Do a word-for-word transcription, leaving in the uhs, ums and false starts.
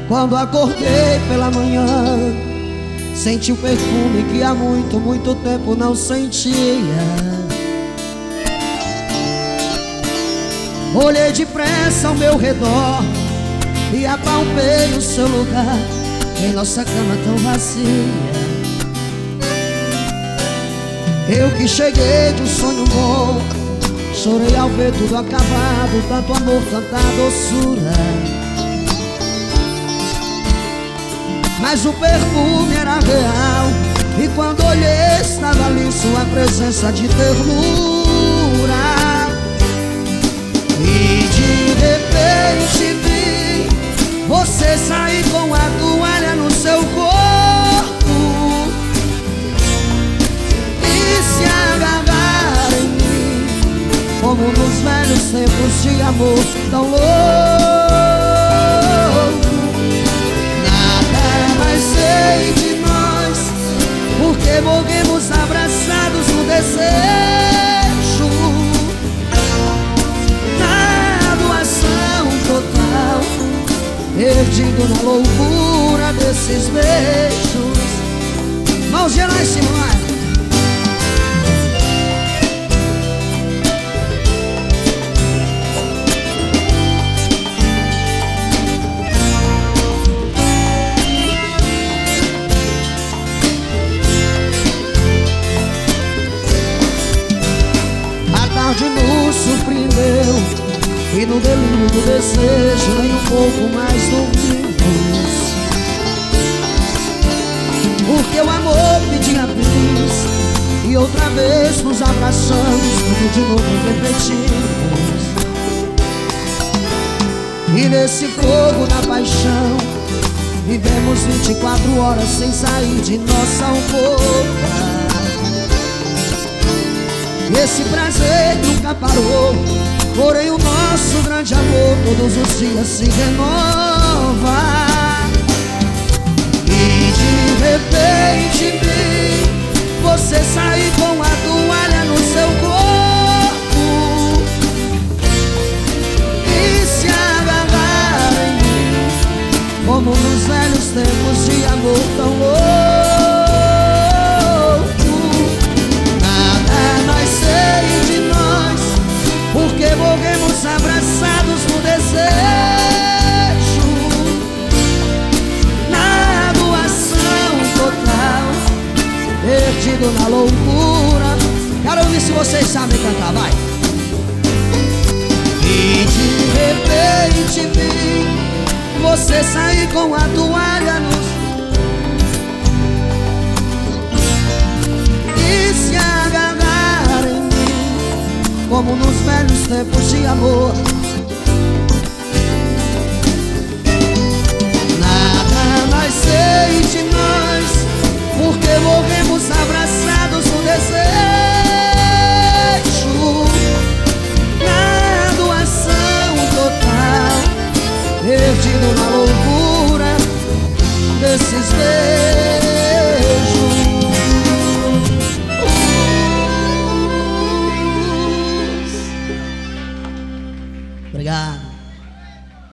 Quando acordei pela manhã, senti um perfume que há muito, muito tempo não sentia. Olhei depressa ao meu redor e apalpei o seu lugar em nossa cama tão vazia. Eu que cheguei de um sonho bom, chorei ao ver tudo acabado, tanto amor, tanta doçura. Mas o perfume era real, e quando olhei estava ali sua presença de ternura. E de repente vi você sair com a toalha no seu corpo e se agarrar em mim, como nos velhos tempos de amor tão louco. Sei de nós, porque morremos abraçados no desejo, na doação total, perdido na loucura desses beijos. Mãos gerais, Simões. Nos surpreendeu e no delírio do desejo nem um pouco mais dormimos, porque o amor pedia bis e outra vez nos abraçamos, tudo de novo repetimos. E nesse fogo da paixão vivemos vinte e quatro horas sem sair de nossa alcova. Esse prazer nunca parou, porém o nosso grande amor todos os dias se renova. E de repente vi você sair com a toalha no seu corpo e se agarrar em mim, como nos velhos tempos de amor tão louco. Porque morremos abraçados no desejo, na doação total, perdido na loucura. Quero ouvir se vocês sabem cantar, vai. E de repente vi você sair com a toalha nos... e se agarrar em mim, como nos velhos tempos de amor